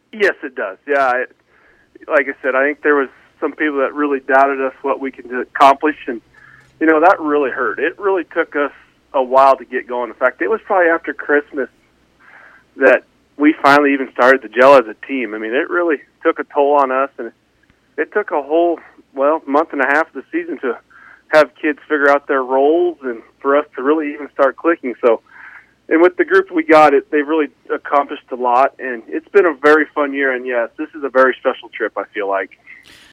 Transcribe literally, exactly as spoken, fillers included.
Yes, it does. Yeah, it, like I said, I think there was some people that really doubted us what we can accomplish, and you know that really hurt. It really took us a while to get going. In fact, it was probably after Christmas that we finally even started to gel as a team. I mean, it really took a toll on us, and it took a whole, well, month and a half of the season to have kids figure out their roles and for us to really even start clicking. So, and with the group we got, it they've really accomplished a lot, and it's been a very fun year. And yes, this is a very special trip, I feel like.